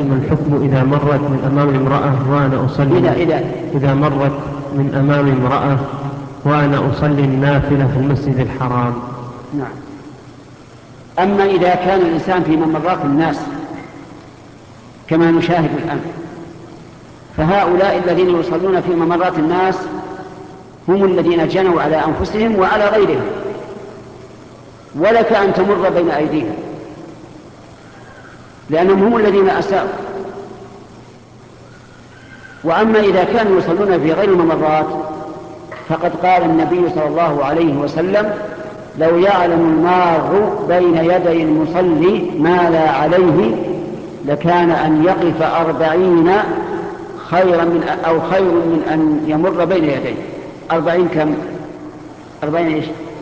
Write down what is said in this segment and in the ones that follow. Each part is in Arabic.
ما الحكم إذا مرت من أمام امرأة وأنا أصلي إذا مرت من أمام امرأة وأنا أصلي النافلة في المسجد الحرام؟ نعم. أما إذا كان الإنسان في ممرات الناس كما نشاهد الآن، فهؤلاء الذين يصلون في ممرات الناس هم الذين جنوا على أنفسهم وعلى غيرهم، ولك أن تمر بين أيديهم لأنهم هم الذين أساءوا. وأما إذا كانوا يصلون في غير الممرات فقد قال النبي صلى الله عليه وسلم: لو يعلم المار بين يدي المصلي ما لا عليه لكان أن يقف 40 خير من أن يمر بين يديه. 40 كم؟ 40 إيش؟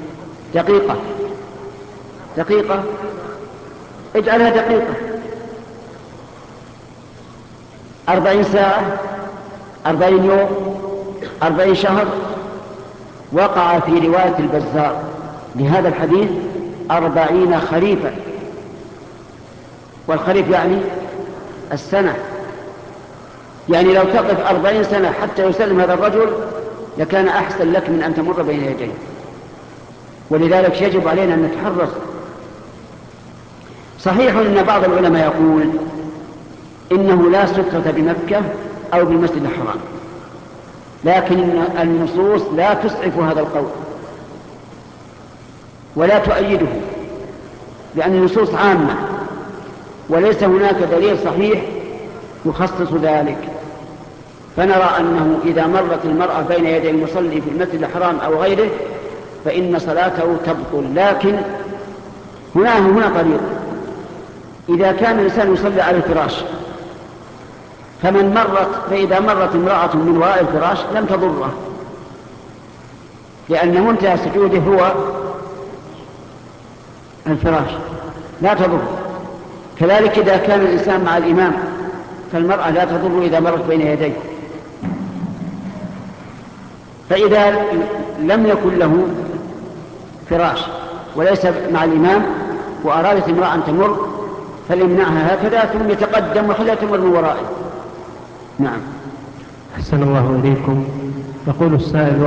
دقيقة اجعلها دقيقة. 40 ساعة، 40 يوم، 40 شهر. وقع في رواية البزار لهذا الحديث 40 خريفا، والخريف يعني السنة، يعني لو تقف 40 سنة حتى يسلم هذا الرجل لكان أحسن لك من أن تمر بين يديه. ولذلك يجب علينا أن نتحرص. صحيح أن بعض العلماء يقول إنه لا سترة بمكة أو بالمسجد الحرام، لكن النصوص لا تسعف هذا القول ولا تؤيده، لأن النصوص عامة وليس هناك دليل صحيح يخصص ذلك. فنرى أنه إذا مرت المرأة بين يدي المصلي في المسجد الحرام أو غيره فإن صلاته تبطل. لكن هنا طريق: إذا كان الإنسان يصلي على الفراش فإذا مرت امرأة من وراء الفراش لم تضره، لأن منتهى سجوده هو الفراش، لا تضر. كذلك إذا كان الإنسان مع الإمام فالمرأة لا تضر إذا مرت بين يديه. فإذا لم يكن له فراش وليس مع الإمام وأرادت امرأة أن تمر فليمنعها هكذا ثم يتقدم وحتى تمر من ورائه. نعم. أحسن الله إليكم. يقول السائل: